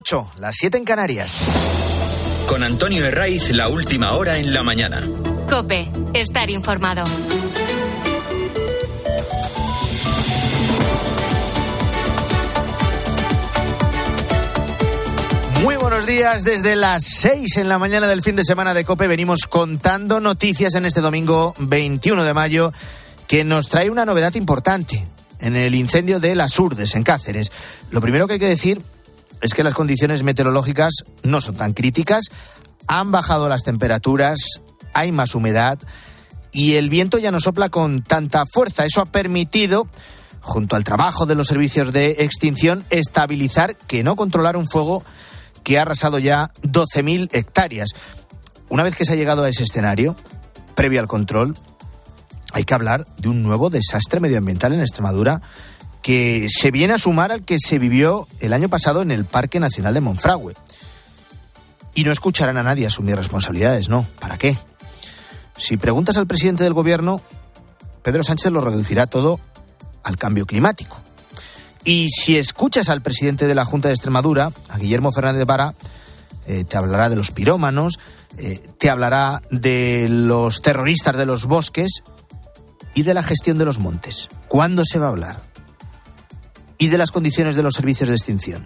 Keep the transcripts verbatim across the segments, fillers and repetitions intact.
ocho, las siete en Canarias. Con Antonio Herraiz, la última hora en la mañana. COPE, estar informado. Muy buenos días, desde las seis en la mañana del fin de semana de COPE venimos contando noticias en este domingo veintiuno de mayo que nos trae una novedad importante en el incendio de Las Hurdes, en Cáceres. Lo primero que hay que decir es que las condiciones meteorológicas no son tan críticas, han bajado las temperaturas, hay más humedad y el viento ya no sopla con tanta fuerza. Eso ha permitido, junto al trabajo de los servicios de extinción, estabilizar, que no controlar un fuego que ha arrasado ya doce mil hectáreas. Una vez que se ha llegado a ese escenario, previo al control, hay que hablar de un nuevo desastre medioambiental en Extremadura que se viene a sumar al que se vivió el año pasado en el Parque Nacional de Monfragüe. Y no escucharán a nadie asumir responsabilidades, ¿no? ¿Para qué? Si preguntas al presidente del gobierno, Pedro Sánchez lo reducirá todo al cambio climático. Y si escuchas al presidente de la Junta de Extremadura, a Guillermo Fernández Vara, eh, te hablará de los pirómanos, eh, te hablará de los terroristas de los bosques y de la gestión de los montes. ¿Cuándo se va a hablar? Y de las condiciones de los servicios de extinción.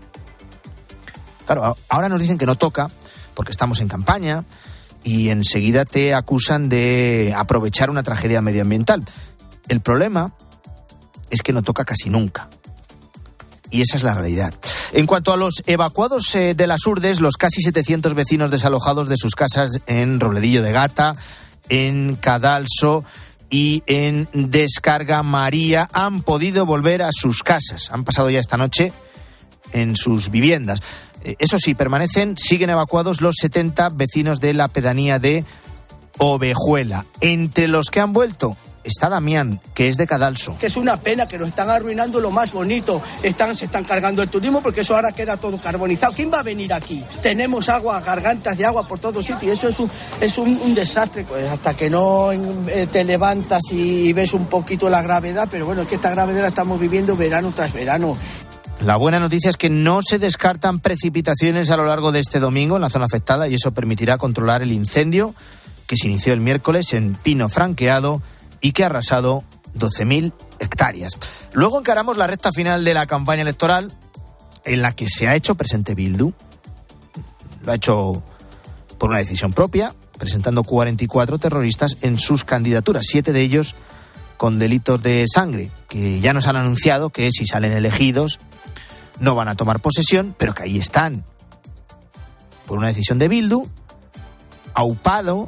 Claro, ahora nos dicen que no toca porque estamos en campaña y enseguida te acusan de aprovechar una tragedia medioambiental. El problema es que no toca casi nunca. Y esa es la realidad. En cuanto a los evacuados eh, de Las Hurdes, los casi setecientos vecinos desalojados de sus casas en Robledillo de Gata, en Cadalso y en Descarga María han podido volver a sus casas. Han pasado ya esta noche en sus viviendas. Eh, eso sí, permanecen, siguen evacuados los setenta vecinos de la pedanía de Ovejuela. Entre los que han vuelto está Damián, que es de Cadalso. Que es una pena que nos están arruinando lo más bonito. Están, se están cargando el turismo porque eso ahora queda todo carbonizado. ¿Quién va a venir aquí? Tenemos agua, gargantas de agua por todos sitios y eso es un, es un, un desastre. Pues hasta que no eh, te levantas y ves un poquito la gravedad, pero bueno, es que esta gravedad la estamos viviendo verano tras verano. La buena noticia es que no se descartan precipitaciones a lo largo de este domingo en la zona afectada y eso permitirá controlar el incendio que se inició el miércoles en Pino Franqueado y que ha arrasado doce mil hectáreas. Luego encaramos la recta final de la campaña electoral en la que se ha hecho presente Bildu. Lo ha hecho por una decisión propia, presentando cuarenta y cuatro terroristas en sus candidaturas, siete de ellos con delitos de sangre, que ya nos han anunciado que si salen elegidos no van a tomar posesión, pero que ahí están. Por una decisión de Bildu, aupado,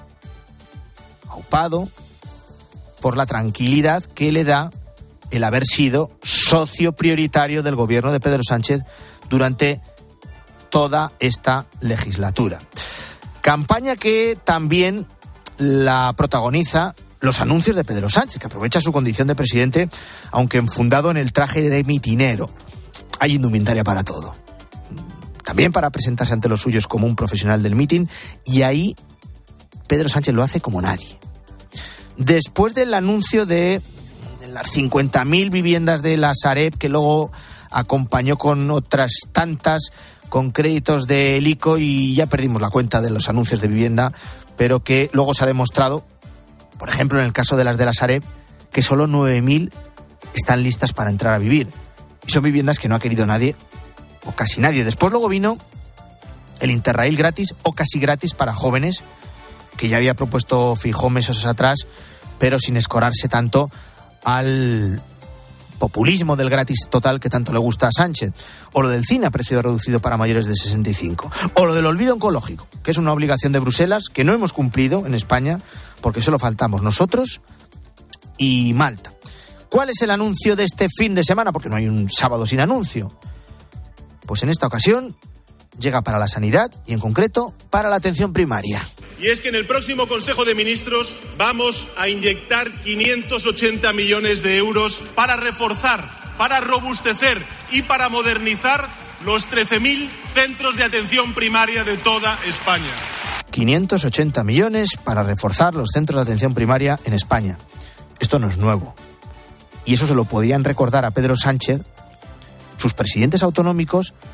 aupado por la tranquilidad que le da el haber sido socio prioritario del gobierno de Pedro Sánchez durante toda esta legislatura. Campaña que también la protagoniza los anuncios de Pedro Sánchez, que aprovecha su condición de presidente, aunque enfundado en el traje de mitinero. Hay indumentaria para todo. También para presentarse ante los suyos como un profesional del mitin, y ahí Pedro Sánchez lo hace como nadie. Después del anuncio de las cincuenta mil viviendas de la Sareb, que luego acompañó con otras tantas, con créditos de el ICO, y ya perdimos la cuenta de los anuncios de vivienda, pero que luego se ha demostrado, por ejemplo en el caso de las de la Sareb, que solo nueve mil están listas para entrar a vivir. Y son viviendas que no ha querido nadie, o casi nadie. Después luego vino el Interrail gratis, o casi gratis para jóvenes, que ya había propuesto Feijóo meses atrás, pero sin escorarse tanto al populismo del gratis total que tanto le gusta a Sánchez. O lo del cine a precio reducido para mayores de sesenta y cinco. O lo del olvido oncológico, que es una obligación de Bruselas que no hemos cumplido en España, porque solo faltamos nosotros y Malta. ¿Cuál es el anuncio de este fin de semana? Porque no hay un sábado sin anuncio. Pues en esta ocasión llega para la sanidad y en concreto para la atención primaria. Y es que en el próximo Consejo de Ministros vamos a inyectar quinientos ochenta millones de euros para reforzar, para robustecer y para modernizar los trece mil centros de atención primaria de toda España. quinientos ochenta millones para reforzar los centros de atención primaria en España. Esto no es nuevo. Y eso se lo podían recordar a Pedro Sánchez, sus presidentes autonómicos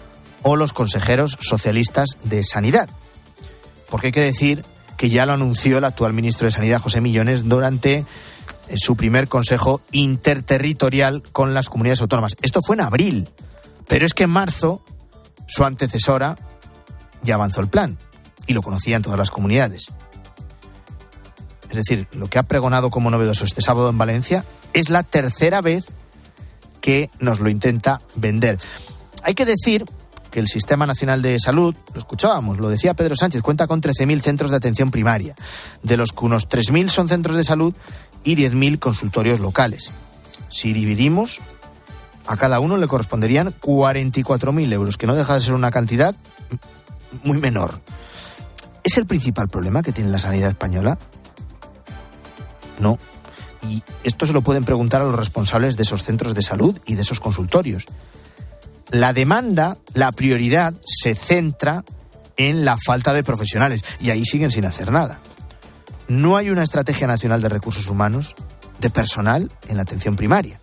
o los consejeros socialistas de Sanidad. Porque hay que decir que ya lo anunció el actual ministro de Sanidad, José Millones, durante su primer consejo interterritorial con las comunidades autónomas. Esto fue en abril, pero es que en marzo su antecesora ya avanzó el plan y lo conocían todas las comunidades. Es decir, lo que ha pregonado como novedoso este sábado en Valencia es la tercera vez que nos lo intenta vender. Hay que decir que el Sistema Nacional de Salud, lo escuchábamos, lo decía Pedro Sánchez, cuenta con trece mil centros de atención primaria, de los que unos tres mil son centros de salud y diez mil consultorios locales. Si dividimos, a cada uno le corresponderían cuarenta y cuatro mil euros, que no deja de ser una cantidad muy menor. ¿Es el principal problema que tiene la sanidad española? No. Y esto se lo pueden preguntar a los responsables de esos centros de salud y de esos consultorios. La demanda, la prioridad, se centra en la falta de profesionales y ahí siguen sin hacer nada. No hay una estrategia nacional de recursos humanos, de personal en la atención primaria.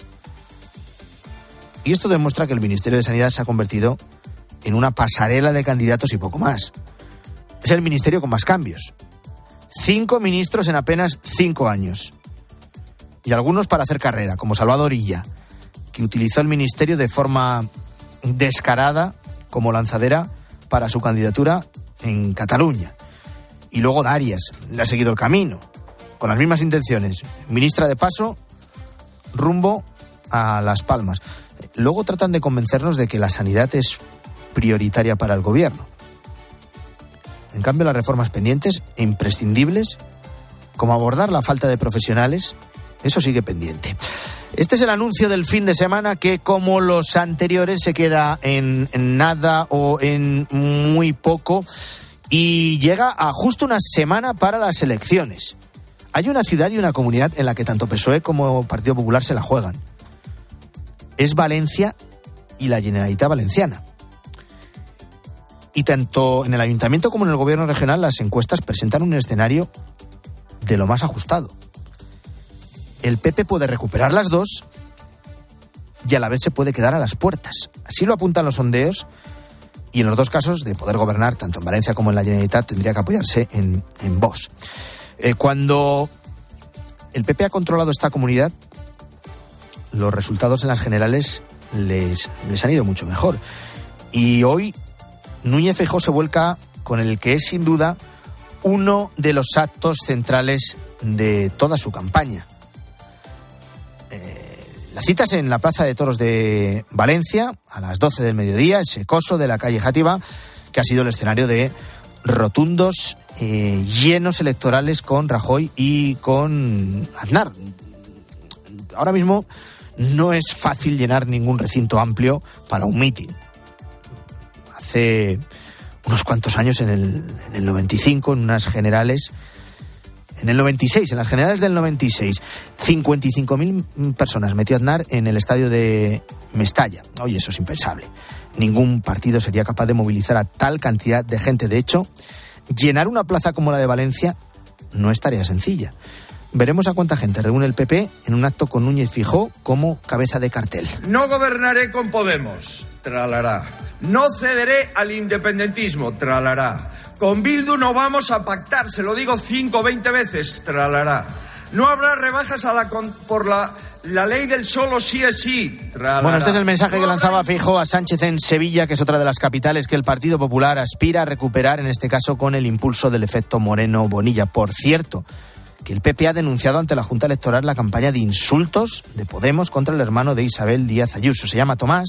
Y esto demuestra que el Ministerio de Sanidad se ha convertido en una pasarela de candidatos y poco más. Es el ministerio con más cambios. Cinco ministros en apenas cinco años. Y algunos para hacer carrera, como Salvador Illa, que utilizó el ministerio de forma descarada como lanzadera para su candidatura en Cataluña. Y luego Darias le ha seguido el camino, con las mismas intenciones. Ministra de paso, rumbo a Las Palmas. Luego tratan de convencernos de que la sanidad es prioritaria para el gobierno. En cambio, las reformas pendientes e imprescindibles, como abordar la falta de profesionales, eso sigue pendiente. Este es el anuncio del fin de semana que, como los anteriores, se queda en, en nada o en muy poco y llega a justo una semana para las elecciones. Hay una ciudad y una comunidad en la que tanto P S O E como Partido Popular se la juegan. Es Valencia y la Generalitat Valenciana. Y tanto en el ayuntamiento como en el gobierno regional las encuestas presentan un escenario de lo más ajustado. El P P puede recuperar las dos y a la vez se puede quedar a las puertas. Así lo apuntan los sondeos y en los dos casos de poder gobernar, tanto en Valencia como en la Generalitat, tendría que apoyarse en, en Vox. Eh, cuando el P P ha controlado esta comunidad, los resultados en las generales les, les han ido mucho mejor. Y hoy Núñez Feijóo se vuelca con el que es sin duda uno de los actos centrales de toda su campaña. La cita es en la Plaza de Toros de Valencia, a las doce del mediodía, ese coso de la calle Játiva, que ha sido el escenario de rotundos eh, llenos electorales con Rajoy y con Aznar. Ahora mismo no es fácil llenar ningún recinto amplio para un mitin. Hace unos cuantos años, en el, en el noventa y cinco, en unas generales... En el noventa y seis, en las generales del noventa y seis, cincuenta y cinco mil personas metió Aznar en el estadio de Mestalla. Oye, eso es impensable. Ningún partido sería capaz de movilizar a tal cantidad de gente. De hecho, llenar una plaza como la de Valencia no es tarea sencilla. Veremos a cuánta gente reúne el P P en un acto con Núñez Feijóo como cabeza de cartel. No gobernaré con Podemos, tralará. No cederé al independentismo, tralará. Con Bildu no vamos a pactar, se lo digo cinco o veinte veces, tralará. No habrá rebajas a la con, por la, la ley del solo sí es sí, tralará. Bueno, este es el mensaje que lanzaba Feijóo a Sánchez en Sevilla, que es otra de las capitales que el Partido Popular aspira a recuperar, en este caso con el impulso del efecto Moreno Bonilla. Por cierto, que el P P ha denunciado ante la Junta Electoral la campaña de insultos de Podemos contra el hermano de Isabel Díaz Ayuso. Se llama Tomás.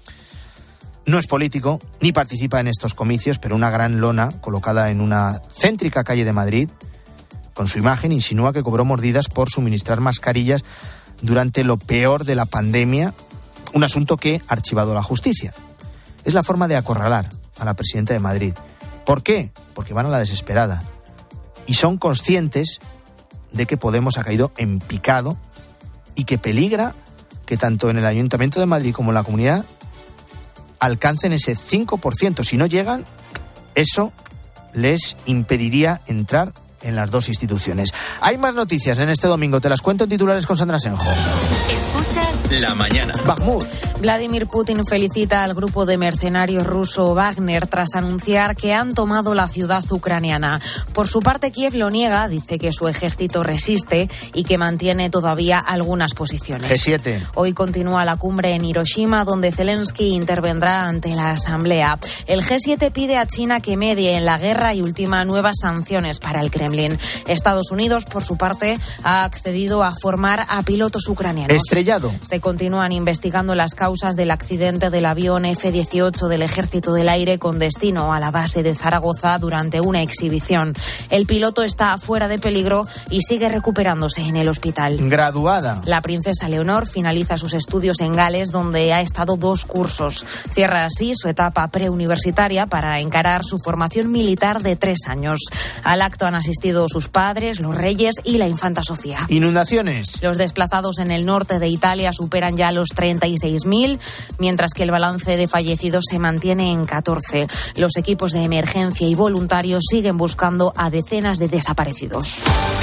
No es político, ni participa en estos comicios, pero una gran lona colocada en una céntrica calle de Madrid, con su imagen, insinúa que cobró mordidas por suministrar mascarillas durante lo peor de la pandemia, un asunto que ha archivado la justicia. Es la forma de acorralar a la presidenta de Madrid. ¿Por qué? Porque van a la desesperada. Y son conscientes de que Podemos ha caído en picado y que peligra que tanto en el Ayuntamiento de Madrid como en la Comunidad alcancen ese cinco por ciento. Si no llegan, eso les impediría entrar en las dos instituciones. Hay más noticias en este domingo. Te las cuento en titulares con Sandra Senjo. Escuchas La Mañana. Bakhmut. Vladimir Putin felicita al grupo de mercenarios ruso Wagner tras anunciar que han tomado la ciudad ucraniana. Por su parte, Kiev lo niega, dice que su ejército resiste y que mantiene todavía algunas posiciones. G siete. Hoy continúa la cumbre en Hiroshima, donde Zelensky intervendrá ante la Asamblea. El G siete pide a China que medie en la guerra y ultima nuevas sanciones para el Kremlin. Estados Unidos, por su parte, ha accedido a formar a pilotos ucranianos. Estrellado. Se continúan investigando las causas del accidente del avión F dieciocho del Ejército del Aire con destino a la base de Zaragoza durante una exhibición. El piloto está fuera de peligro y sigue recuperándose en el hospital. Graduada. La princesa Leonor finaliza sus estudios en Gales, donde ha estado dos cursos. Cierra así su etapa preuniversitaria para encarar su formación militar de tres años. Al acto han asistido sus padres, los reyes y la infanta Sofía. Inundaciones. Los desplazados en el norte de Italia superan ya los treinta y seis mil, mientras que el balance de fallecidos se mantiene en catorce. Los equipos de emergencia y voluntarios siguen buscando a decenas de desaparecidos.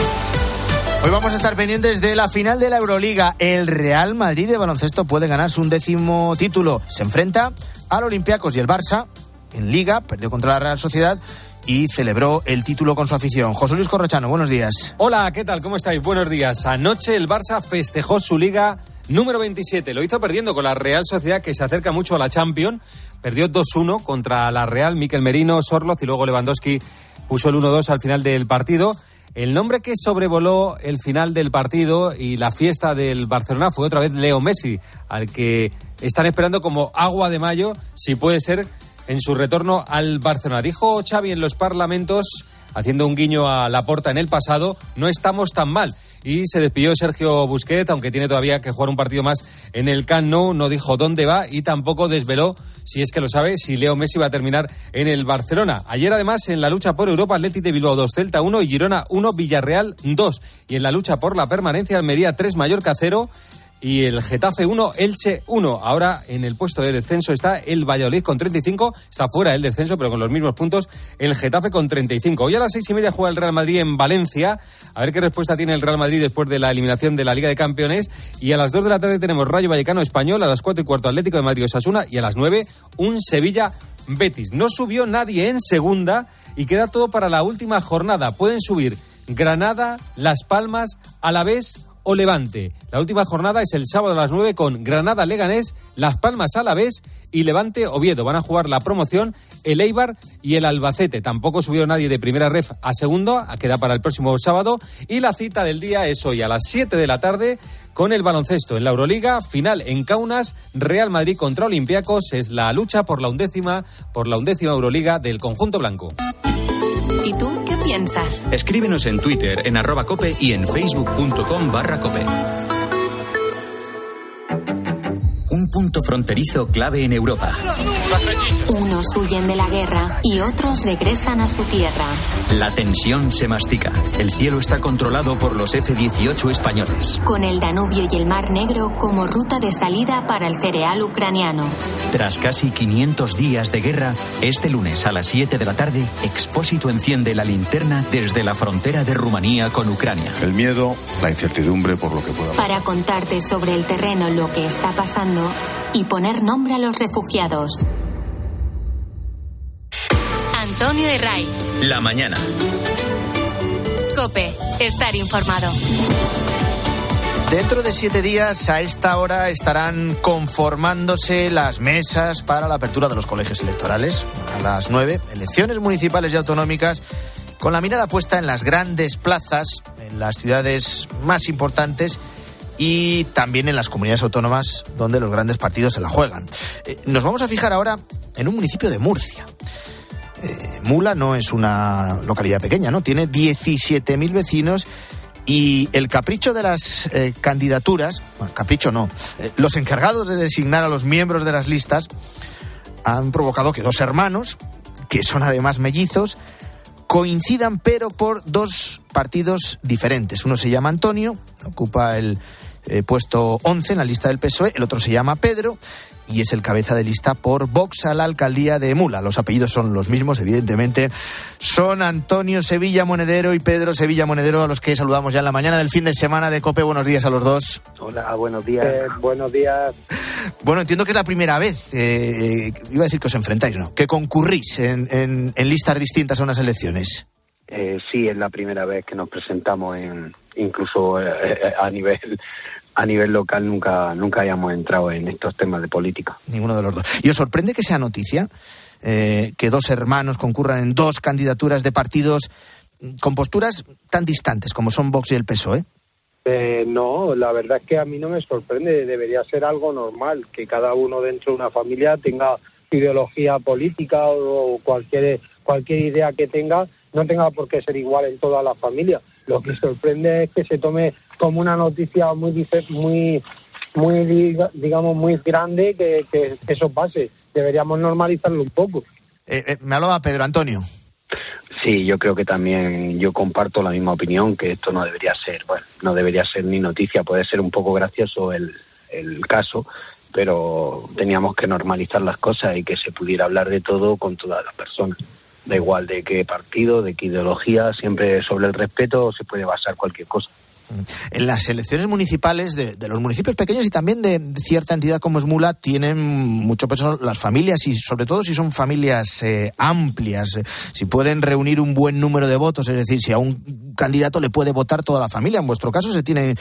Hoy vamos a estar pendientes de la final de la Euroliga. El Real Madrid de baloncesto puede ganar su undécimo título. Se enfrenta al Olympiacos y el Barça en Liga, perdió contra la Real Sociedad y celebró el título con su afición. José Luis Corrochano, buenos días. Hola, ¿qué tal? ¿Cómo estáis? Buenos días. Anoche el Barça festejó su Liga número veintisiete. Lo hizo perdiendo con la Real Sociedad, que se acerca mucho a la Champions. Perdió dos uno contra la Real. Mikel Merino, Sorloz y luego Lewandowski puso el uno dos al final del partido. El nombre que sobrevoló el final del partido y la fiesta del Barcelona fue otra vez Leo Messi, al que están esperando como agua de mayo, si puede ser, en su retorno al Barcelona. Dijo Xavi en los parlamentos, haciendo un guiño a Laporta en el pasado, no estamos tan mal. Y se despidió Sergio Busquets, aunque tiene todavía que jugar un partido más en el Camp Nou. No dijo dónde va y tampoco desveló, si es que lo sabe, si Leo Messi va a terminar en el Barcelona. Ayer, además, en la lucha por Europa, Athletic de Bilbao dos, Celta uno y Girona uno, Villarreal dos. Y en la lucha por la permanencia, Almería tres, Mallorca cero. Y el Getafe uno, Elche uno. Ahora en el puesto de descenso está el Valladolid con treinta y cinco. Está fuera del descenso, pero con los mismos puntos el Getafe con treinta y cinco. Hoy a las seis y media juega el Real Madrid en Valencia. A ver qué respuesta tiene el Real Madrid después de la eliminación de la Liga de Campeones. Y a las dos de la tarde tenemos Rayo Vallecano Español. A las cuatro y cuarto Atlético de Madrid Osasuna. Y a las nueve un Sevilla Betis. No subió nadie en segunda y queda todo para la última jornada. Pueden subir Granada, Las Palmas, Alavés o Levante. La última jornada es el sábado a las nueve con Granada Leganés, Las Palmas Alavés y Levante Oviedo. Van a jugar la promoción el Eibar y el Albacete. Tampoco subió nadie de primera ref a segundo, queda para el próximo sábado. Y la cita del día es hoy a las siete de la tarde con el baloncesto en la Euroliga, final en Kaunas, Real Madrid contra Olympiacos. Es la lucha por la undécima, por la undécima Euroliga del conjunto blanco. ¿Y tú qué piensas? Escríbenos en Twitter, en arroba cope y en facebook.com barra cope. Un punto fronterizo clave en Europa. Unos huyen de la guerra y otros regresan a su tierra. La tensión se mastica. El cielo está controlado por los F dieciocho españoles. Con el Danubio y el Mar Negro como ruta de salida para el cereal ucraniano. Tras casi quinientos días de guerra, este lunes a las siete de la tarde, Expósito enciende la linterna desde la frontera de Rumanía con Ucrania. El miedo, la incertidumbre por lo que pueda pasar. Para contarte sobre el terreno lo que está pasando y poner nombre a los refugiados. Antonio Herray. La mañana. COPE. Estar informado. Dentro de siete días, a esta hora, estarán conformándose las mesas para la apertura de los colegios electorales. A las nueve, elecciones municipales y autonómicas, con la mirada puesta en las grandes plazas, en las ciudades más importantes y también en las comunidades autónomas donde los grandes partidos se la juegan. Eh, nos vamos a fijar ahora en un municipio de Murcia. Eh, Mula no es una localidad pequeña, ¿no? Tiene diecisiete mil vecinos y el capricho de las eh, candidaturas, bueno, capricho no, eh, los encargados de designar a los miembros de las listas han provocado que dos hermanos, que son además mellizos, coincidan pero por dos partidos diferentes. Uno se llama Antonio, ocupa el eh, puesto once en la lista del P S O E, el otro se llama Pedro y es el cabeza de lista por Vox a la alcaldía de Mula. Los apellidos son los mismos, evidentemente. Son Antonio Sevilla Monedero y Pedro Sevilla Monedero, a los que saludamos ya en la mañana del fin de semana de COPE. Buenos días a los dos. Hola, buenos días. Eh, buenos días. Bueno, entiendo que es la primera vez, eh, iba a decir que os enfrentáis, ¿no?, que concurrís en, en, en listas distintas a unas elecciones. Eh, sí, es la primera vez que nos presentamos, en, incluso eh, a nivel a nivel local nunca nunca hayamos entrado en estos temas de política. Ninguno de los dos. ¿Y os sorprende que sea noticia eh, que dos hermanos concurran en dos candidaturas de partidos con posturas tan distantes como son Vox y el P S O E? Eh, no, la verdad es que a mí no me sorprende. Debería ser algo normal, que cada uno dentro de una familia tenga ideología política o cualquier cualquier idea que tenga, no tenga por qué ser igual en toda la familia. Lo que sorprende es que se tome como una noticia muy muy muy digamos muy grande que, que eso pase. Deberíamos normalizarlo un poco. Eh, eh, me hablaba Pedro Antonio. Sí, yo creo que también yo comparto la misma opinión, que esto no debería ser, bueno, no debería ser ni noticia. Puede ser un poco gracioso el, el caso, pero teníamos que normalizar las cosas y que se pudiera hablar de todo con todas las personas. Da igual de qué partido, de qué ideología, siempre sobre el respeto se puede basar cualquier cosa. En las elecciones municipales de, de los municipios pequeños y también de, de cierta entidad como es Mula tienen mucho peso las familias, y sobre todo si son familias eh, amplias, eh, si pueden reunir un buen número de votos, es decir, si a un candidato le puede votar toda la familia. En vuestro caso se tiene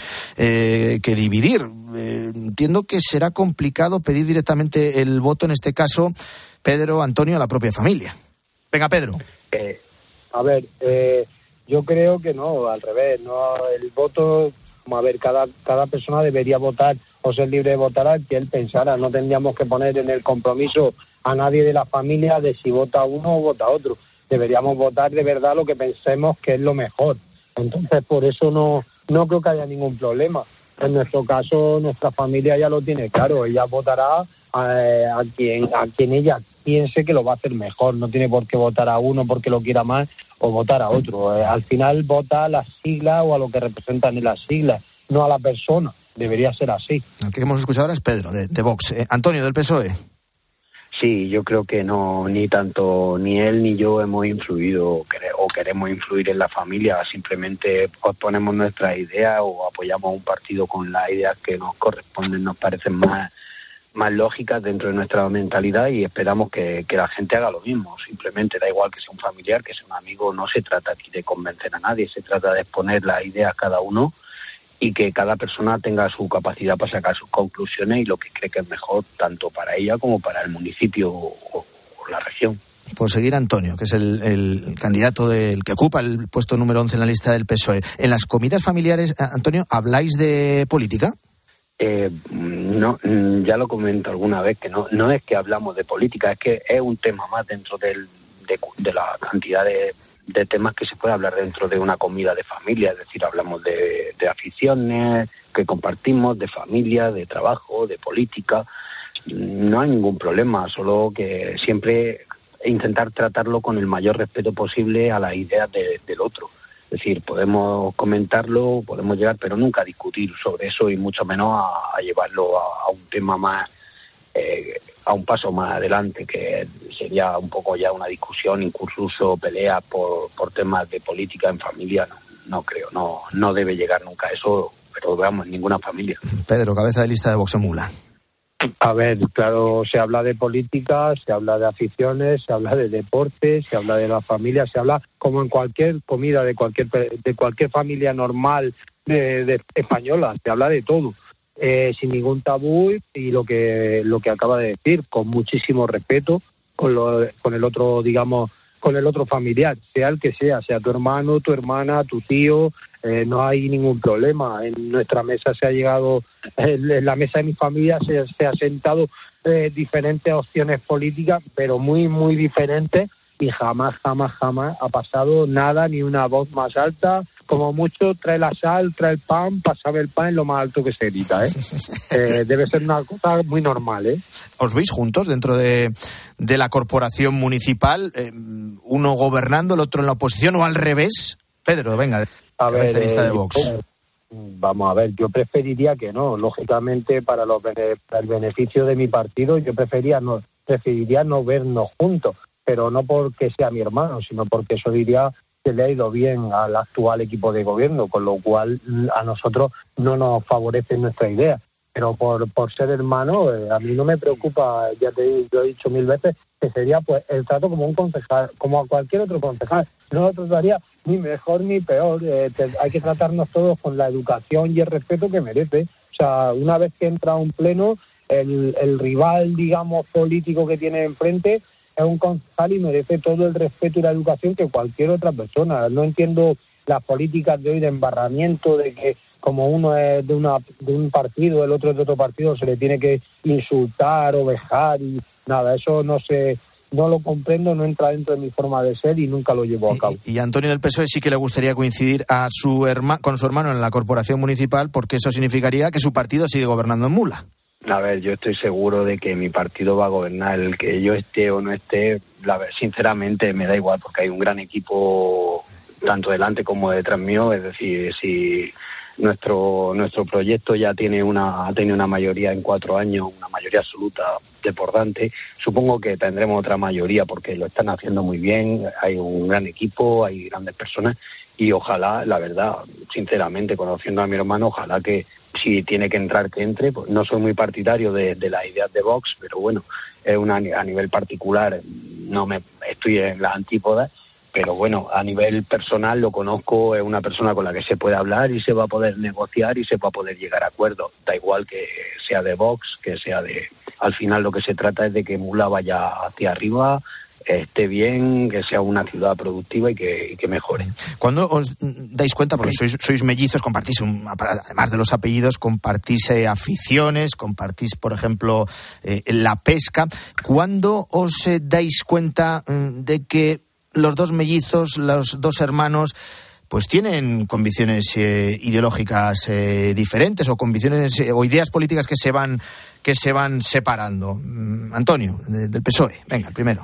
eh, que dividir. Eh, entiendo que será complicado pedir directamente el voto, en este caso, Pedro, Antonio, a la propia familia. Venga, Pedro. Eh, a ver, eh... yo creo que no, al revés, no el voto, a ver, cada cada persona debería votar o ser libre de votar al que él pensara. No tendríamos que poner en el compromiso a nadie de la familia de si vota uno o vota otro. Deberíamos votar de verdad lo que pensemos que es lo mejor. Entonces, por eso no no creo que haya ningún problema. En nuestro caso, nuestra familia ya lo tiene claro. Ella votará a, a quien a quien ella piense que lo va a hacer mejor. No tiene por qué votar a uno porque lo quiera más o votar a otro. Eh, al final vota a las siglas o a lo que representan en las siglas, no a la persona. Debería ser así. El que hemos escuchado ahora es Pedro, de, de Vox. Eh, Antonio, del P S O E. Sí, yo creo que no, ni tanto ni él ni yo hemos influido o, quere, o queremos influir en la familia. Simplemente ponemos nuestras ideas o apoyamos a un partido con las ideas que nos corresponden, nos parecen más más lógicas dentro de nuestra mentalidad, y esperamos que, que la gente haga lo mismo. Simplemente da igual que sea un familiar, que sea un amigo. No se trata aquí de convencer a nadie, se trata de exponer las ideas cada uno y que cada persona tenga su capacidad para sacar sus conclusiones y lo que cree que es mejor tanto para ella como para el municipio o, o la región. Por seguir, Antonio, que es el, el candidato del que ocupa el puesto número once en la lista del P S O E. En las comidas familiares, Antonio, ¿habláis de política? Eh, no, ya lo comento alguna vez, que no no es que hablamos de política, es que es un tema más dentro del, de, de la cantidad de, de temas que se puede hablar dentro de una comida de familia. Es decir, hablamos de, de aficiones que compartimos, de familia, de trabajo, de política. No hay ningún problema, solo que siempre intentar tratarlo con el mayor respeto posible a las ideas de, del otro. Es decir, podemos comentarlo, podemos llegar, pero nunca discutir sobre eso, y mucho menos a, a llevarlo a, a un tema más, eh, a un paso más adelante, que sería un poco ya una discusión, incluso pelea por, por temas de política en familia. No, no creo, no no debe llegar nunca a eso, pero veamos, en ninguna familia. Pedro, cabeza de lista de Vox en Mula. A ver, claro, se habla de política, se habla de aficiones, se habla de deporte, se habla de la familia, se habla como en cualquier comida de cualquier de cualquier familia normal de, de española, se habla de todo, eh, sin ningún tabú, y lo que lo que acaba de decir, con muchísimo respeto con lo, con el otro, digamos, con el otro familiar, sea el que sea, sea tu hermano, tu hermana, tu tío. Eh, no hay ningún problema. En nuestra mesa se ha llegado, en la mesa de mi familia se, se ha sentado eh, diferentes opciones políticas, pero muy, muy diferentes, y jamás, jamás, jamás ha pasado nada, ni una voz más alta. Como mucho, trae la sal, trae el pan, pasaba el pan en lo más alto que se grita, ¿eh? eh debe ser una cosa muy normal, ¿eh? ¿Os veis juntos dentro de, de la corporación municipal? Eh, uno gobernando, el otro en la oposición, o al revés. Pedro, venga. A ver, lista de eh, Vox. Vamos a ver, yo preferiría que no. Lógicamente, para, los bene- para el beneficio de mi partido, yo preferiría no, preferiría no vernos juntos, pero no porque sea mi hermano, sino porque eso diría que le ha ido bien al actual equipo de gobierno, con lo cual a nosotros no nos favorece nuestra idea. Pero por, por ser hermano, eh, a mí no me preocupa, ya te lo he dicho mil veces, que sería pues el trato como un concejal, como a cualquier otro concejal. No lo trataría ni mejor ni peor. Eh, te, hay que tratarnos todos con la educación y el respeto que merece. O sea, una vez que entra a un pleno, el, el rival, digamos, político que tiene enfrente es un concejal y merece todo el respeto y la educación que cualquier otra persona. No entiendo las políticas de hoy de embarramiento, de que como uno es de una de un partido, el otro es de otro partido, se le tiene que insultar o vejar y nada, eso no se no lo comprendo, no entra dentro de mi forma de ser y nunca lo llevo a cabo. Y, y Antonio del P S O E sí que le gustaría coincidir a su herma, con su hermano en la corporación municipal, porque eso significaría que su partido sigue gobernando en Mula. A ver, yo estoy seguro de que mi partido va a gobernar, el que yo esté o no esté, la, sinceramente me da igual, porque hay un gran equipo tanto delante como detrás mío, es decir, si nuestro nuestro proyecto ya tiene una ha tenido una mayoría en cuatro años, una mayoría absoluta desbordante, supongo que tendremos otra mayoría porque lo están haciendo muy bien, hay un gran equipo, hay grandes personas y ojalá, la verdad, sinceramente, conociendo a mi hermano, ojalá que si tiene que entrar, que entre. Pues no soy muy partidario de, de las ideas de Vox, pero bueno, es una, a nivel particular no me estoy en las antípodas, pero bueno, a nivel personal lo conozco, es una persona con la que se puede hablar y se va a poder negociar y se va a poder llegar a acuerdos. Da igual que sea de Vox, que sea de... Al final lo que se trata es de que Mula vaya hacia arriba, esté bien, que sea una ciudad productiva y que, y que mejore. ¿Cuándo os dais cuenta, porque sois, sois mellizos, compartís, un, además de los apellidos, compartís eh, aficiones, compartís, por ejemplo, eh, la pesca, ¿cuándo os eh, dais cuenta mm, de que los dos mellizos, los dos hermanos, pues tienen convicciones eh, ideológicas eh, diferentes o convicciones eh, o ideas políticas que se van que se van separando? Mm, Antonio, de, del P S O E, venga, el primero.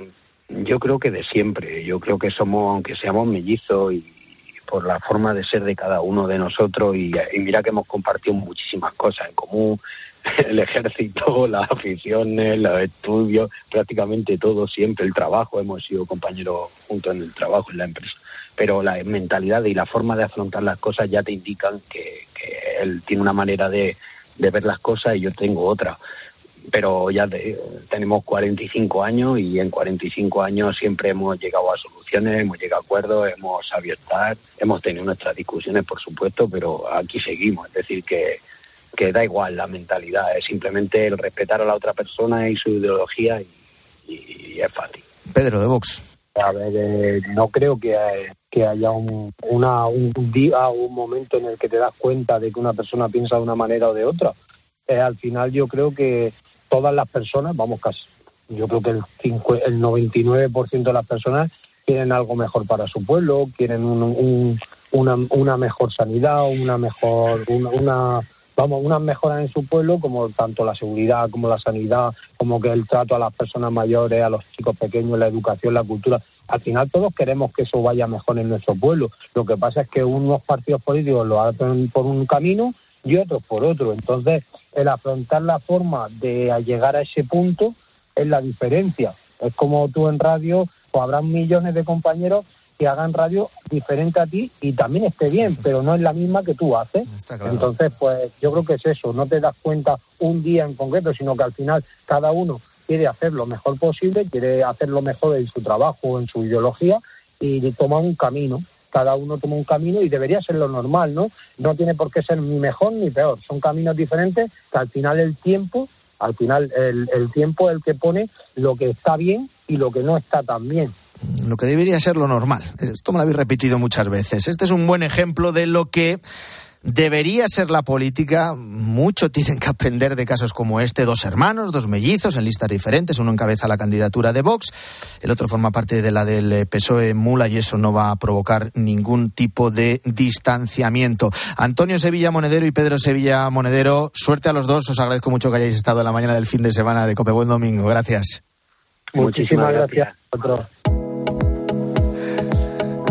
Yo creo que de siempre, yo creo que somos, aunque seamos mellizos y por la forma de ser de cada uno de nosotros y, y mira que hemos compartido muchísimas cosas en común, el ejército, las aficiones, los estudios, prácticamente todo, siempre el trabajo, hemos sido compañeros juntos en el trabajo, en la empresa, pero la mentalidad y la forma de afrontar las cosas ya te indican que, que él tiene una manera de, de ver las cosas y yo tengo otra. Pero ya te, tenemos cuarenta y cinco años y en cuarenta y cinco años siempre hemos llegado a soluciones, hemos llegado a acuerdos, hemos sabido estar, hemos tenido nuestras discusiones, por supuesto, pero aquí seguimos. Es decir, que, que da igual la mentalidad, es simplemente el respetar a la otra persona y su ideología y, y, y es fácil. Pedro, de Vox. A ver, eh, no creo que, que haya un, una, un día o un momento en el que te das cuenta de que una persona piensa de una manera o de otra. Eh, al final yo creo que todas las personas, vamos casi, yo creo que el, cinco, el noventa y nueve por ciento de las personas quieren algo mejor para su pueblo, quieren un, un, una, una mejor sanidad, una mejor, una, una vamos, unas mejoras en su pueblo, como tanto la seguridad como la sanidad, como que el trato a las personas mayores, a los chicos pequeños, la educación, la cultura. Al final todos queremos que eso vaya mejor en nuestro pueblo. Lo que pasa es que unos partidos políticos lo hacen por un camino y otros por otro. Entonces, el afrontar la forma de llegar a ese punto es la diferencia. Es como tú en radio, pues habrá millones de compañeros que hagan radio diferente a ti y también esté bien, pero no es la misma que tú haces. Claro. Entonces, pues yo creo que es eso, no te das cuenta un día en concreto, sino que al final cada uno quiere hacer lo mejor posible, quiere hacer lo mejor en su trabajo, en su ideología y toma un camino. Cada uno toma un camino y debería ser lo normal, ¿no? No tiene por qué ser ni mejor ni peor. Son caminos diferentes que al final el tiempo, al final el, el tiempo es el que pone lo que está bien y lo que no está tan bien. Lo que debería ser lo normal. Esto me lo habéis repetido muchas veces. Este es un buen ejemplo de lo que debería ser la política. Mucho tienen que aprender de casos como este. Dos hermanos, dos mellizos en listas diferentes. Uno encabeza la candidatura de Vox, el otro forma parte de la del P S O E Mula y eso no va a provocar ningún tipo de distanciamiento. Antonio Sevilla Monedero y Pedro Sevilla Monedero, suerte a los dos. Os agradezco mucho que hayáis estado en la mañana del fin de semana de COPE. Buen domingo. Gracias. Muchísimas gracias a vosotros.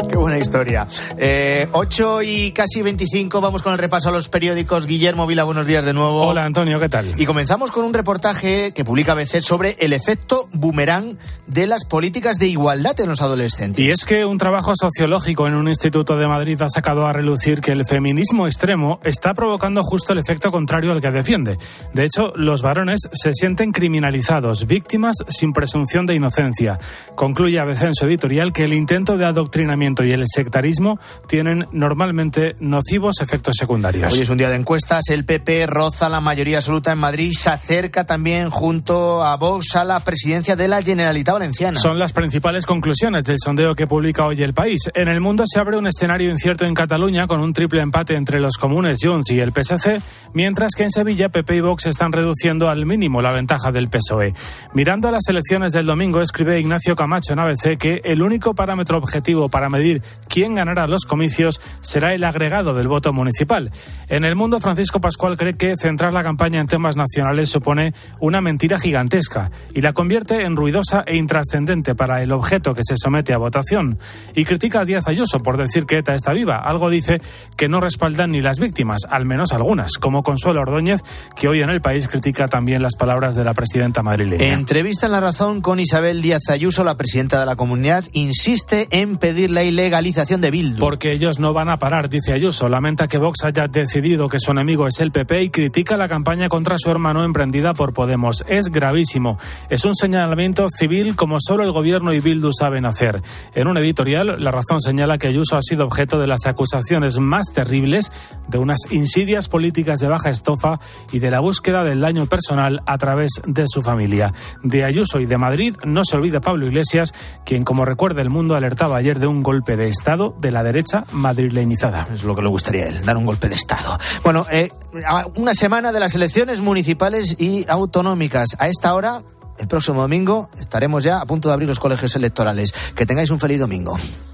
Qué buena historia. Eh, ocho y casi veinticinco, vamos con el repaso a los periódicos. Guillermo Vila, buenos días de nuevo. Hola, Antonio, ¿qué tal? Y comenzamos con un reportaje que publica A B C sobre el efecto boomerang de las políticas de igualdad en los adolescentes. Y es que un trabajo sociológico en un instituto de Madrid ha sacado a relucir que el feminismo extremo está provocando justo el efecto contrario al que defiende. De hecho, los varones se sienten criminalizados, víctimas sin presunción de inocencia. Concluye A B C en su editorial que el intento de adoctrinamiento y el sectarismo tienen normalmente nocivos efectos secundarios. Hoy es un día de encuestas. El P P roza la mayoría absoluta en Madrid. Se acerca también junto a Vox a la presidencia de la Generalitat Valenciana. Son las principales conclusiones del sondeo que publica hoy El País. En el mundo se abre un escenario incierto en Cataluña con un triple empate entre los comunes, Junts y el P S C, mientras que en Sevilla P P y Vox están reduciendo al mínimo la ventaja del P S O E. Mirando a las elecciones del domingo, escribe Ignacio Camacho en A B C que el único parámetro objetivo para medir quién ganará los comicios será el agregado del voto municipal. En el mundo, Francisco Pascual cree que centrar la campaña en temas nacionales supone una mentira gigantesca y la convierte en ruidosa e intrascendente para el objeto que se somete a votación. Y critica a Díaz Ayuso por decir que ETA está viva. Algo dice que no respaldan ni las víctimas, al menos algunas, como Consuelo Ordóñez, que hoy en El País critica también las palabras de la presidenta madrileña. Entrevista en La Razón con Isabel Díaz Ayuso, la presidenta de la Comunidad, insiste en pedir la ilegalización de Bildu. Porque ellos no van a parar, dice Ayuso. Lamenta que Vox haya decidido que su enemigo es el P P y critica la campaña contra su hermano emprendida por Podemos. Es gravísimo. Es un señalamiento civil como solo el gobierno y Bildu saben hacer. En un editorial, La Razón señala que Ayuso ha sido objeto de las acusaciones más terribles, de unas insidias políticas de baja estofa y de la búsqueda del daño personal a través de su familia. De Ayuso y de Madrid no se olvida Pablo Iglesias, quien, como recuerda El Mundo, alertaba ayer de un golpe de Estado de la derecha madrileñizada. Es lo que le gustaría a él, dar un golpe de Estado. Bueno, eh, una semana de las elecciones municipales y autonómicas. A esta hora, el próximo domingo, estaremos ya a punto de abrir los colegios electorales. Que tengáis un feliz domingo.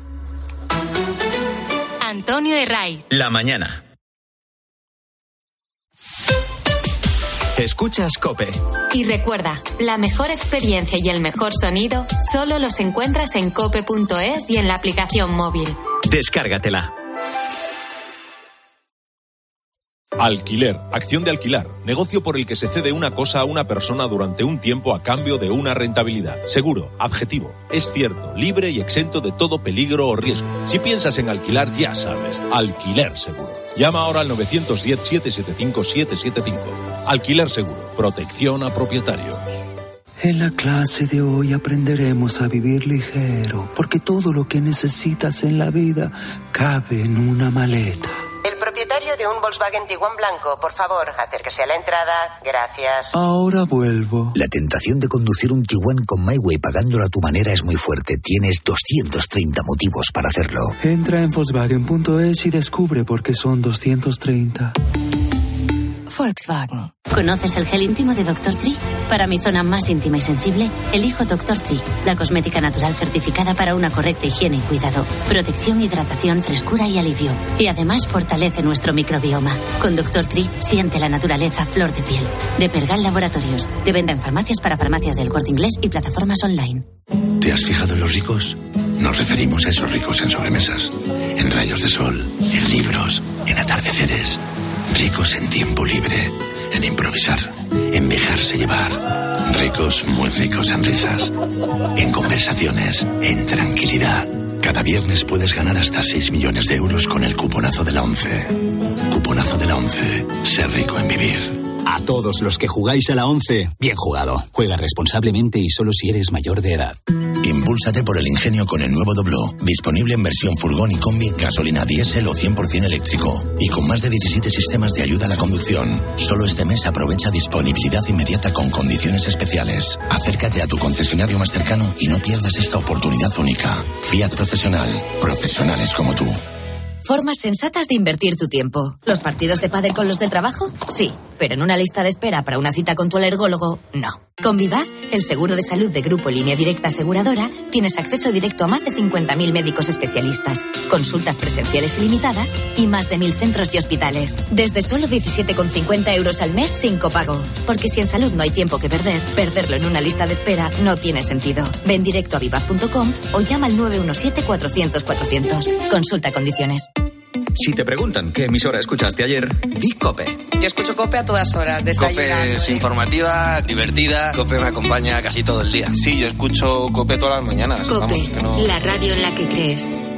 Antonio Herray. La mañana. Escuchas COPE. Y recuerda, la mejor experiencia y el mejor sonido solo los encuentras en cope punto es y en la aplicación móvil. Descárgatela. Alquiler, acción de alquilar, negocio por el que se cede una cosa a una persona durante un tiempo a cambio de una rentabilidad. Seguro, objetivo, es cierto, libre y exento de todo peligro o riesgo. Si piensas en alquilar, ya sabes, Alquiler Seguro. Llama ahora al nueve uno cero, siete siete cinco, siete siete cinco. Alquiler Seguro, protección a propietarios. En la clase de hoy aprenderemos a vivir ligero, porque todo lo que necesitas en la vida cabe en una maleta. El propietario de un Volkswagen Tiguan blanco, por favor, acérquese a la entrada. Gracias. Ahora vuelvo. La tentación de conducir un Tiguan con MyWay pagándolo a tu manera es muy fuerte. Tienes doscientos treinta motivos para hacerlo. Entra en Volkswagen punto es y descubre por qué son doscientos treinta. Volkswagen. ¿Conoces el gel íntimo de doctor Tree? Para mi zona más íntima y sensible, elijo doctor Tree, la cosmética natural certificada para una correcta higiene y cuidado, protección, hidratación, frescura y alivio. Y además fortalece nuestro microbioma. Con doctor Tree siente la naturaleza a flor de piel. De Pergal Laboratorios, de venta en farmacias para farmacias del Corte Inglés y plataformas online. ¿Te has fijado en los ricos? Nos referimos a esos ricos en sobremesas, en rayos de sol, en libros, en atardeceres. Ricos en tiempo libre, en improvisar, en dejarse llevar. Ricos, muy ricos en risas, en conversaciones, en tranquilidad. Cada viernes puedes ganar hasta seis millones de euros con el cuponazo de la ONCE. Cuponazo de la ONCE. Ser rico en vivir. A todos los que jugáis a la ONCE, bien jugado. Juega responsablemente y solo si eres mayor de edad. Impúlsate por el ingenio con el nuevo Doblo. Disponible en versión furgón y combi, gasolina diésel o cien por ciento eléctrico. Y con más de diecisiete sistemas de ayuda a la conducción. Solo este mes aprovecha disponibilidad inmediata con condiciones especiales. Acércate a tu concesionario más cercano y no pierdas esta oportunidad única. Fiat Profesional. Profesionales como tú. Formas sensatas de invertir tu tiempo. ¿Los partidos de pádel con los del trabajo? Sí. pero en una lista de espera para una cita con tu alergólogo, no. Con Vivaz, el seguro de salud de Grupo Línea Directa Aseguradora, tienes acceso directo a más de cincuenta mil médicos especialistas, consultas presenciales ilimitadas y más de mil centros y hospitales. Desde solo diecisiete con cincuenta euros al mes sin copago. Porque si en salud no hay tiempo que perder, perderlo en una lista de espera no tiene sentido. Ven directo a vivaz punto com o llama al nueve uno siete cuatrocientos cuatrocientos. Consulta condiciones. Si te preguntan qué emisora escuchaste ayer, di COPE. Yo escucho COPE a todas horas. Desayunando. COPE es informativa, divertida. COPE me acompaña casi todo el día. Sí, yo escucho COPE todas las mañanas. COPE, Vamos, que no... la radio en la que crees.